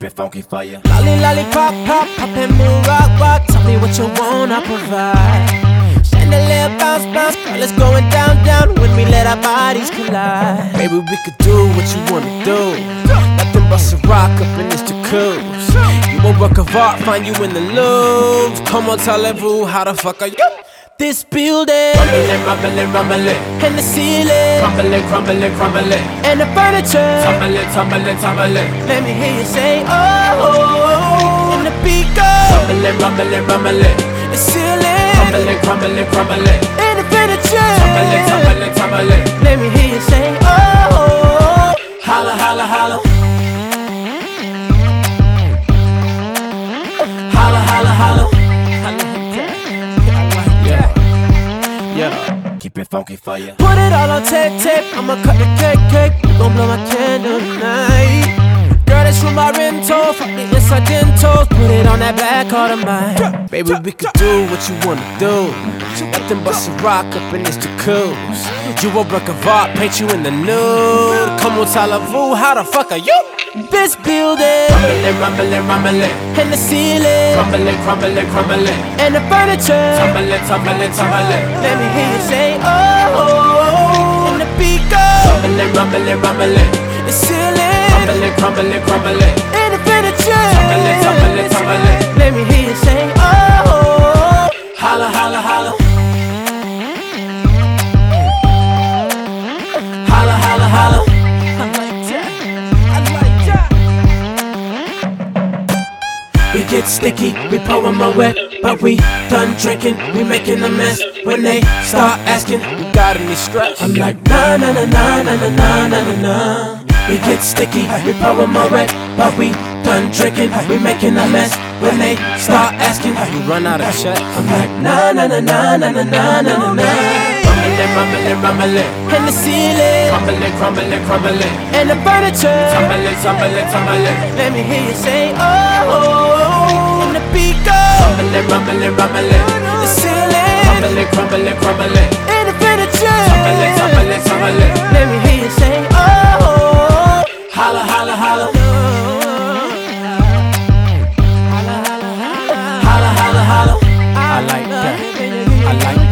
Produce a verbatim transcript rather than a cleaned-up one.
it funky for you. Lolly, lollipop, pop, pop and move, rock, rock. Tell me what you want, I provide. Chandelier, bounce, bounce, girl, it's going down, down. When we let our bodies collide, baby, we could do what you wanna do. Nothing but some rock up in this jacuzzi. You a work of art, find you in the Louvre. Come on, tell everyone how the fuck are you? This building, Rumbling, rumbling, rumbling, and the ceiling, crumbling, crumbling, crumbling, and the furniture, tumbling, tumbling, tumbling, let me hear you say, oh, and the beat goes, rumbling, rumbling, rumbling, the ceiling, crumbling, crumbling, crumbling, and the furniture, tumbling, tumbling, tumbling. let me hear you say, oh, Holla, holla, holla, holla, holla, holla. yeah. Keep it funky for you. Put it all on tape, tape. I'ma cut the cake, cake. You gon' blow my candle tonight. Girl, that's from my rental. Fuck the incidentals. Put it on that black heart of mine. Baby, we could do what you wanna do. Nothing but some rock up in this jacuzzi. You a work of art, paint you in the nude. Come on, tell her, how the fuck are you? This building, Rumbling, rumbling, rumbling, and the ceiling, crumbling, crumbling, crumbling, and the furniture, tumbling, tumbling, tumbling, let me hear you say, oh, and the beat goes, rumbling, rumbling, rumbling, the ceiling, crumbling, crumbling, crumbling, and the furniture, tumbling, tumbling, tumbling. let me hear you say, oh, Holla, holla, holla, holla, holla, holla. I like that, I like that. We get sticky, we pour 'em a wet, but we done drinking, we making a mess. When they start asking, You got any stress? I'm like, nah, nah, nah, nah, nah, nah, nah, nah, nah, nah. We get sticky, we pour 'em a wet, but we done drinking, we making a mess. When they start asking, You run out of check. I'm like, nah, nah, nah, nah, nah, nah, nah, nah, nah. Rumbling, rumbling, rumbling, And the ceiling, crumbling, crumbling, crumbling, and the furniture, tumbling, tumbling, tumbling, let me hear you say, oh, and the beat goes, rumbling, rumbling, rumbling, the ceiling, crumbling, crumbling, crumbling, and the furniture, tumbling, tumbling, tumbling. let me hear you say, oh, Holla, holla, holla, holla, holla, holla. I like that, I like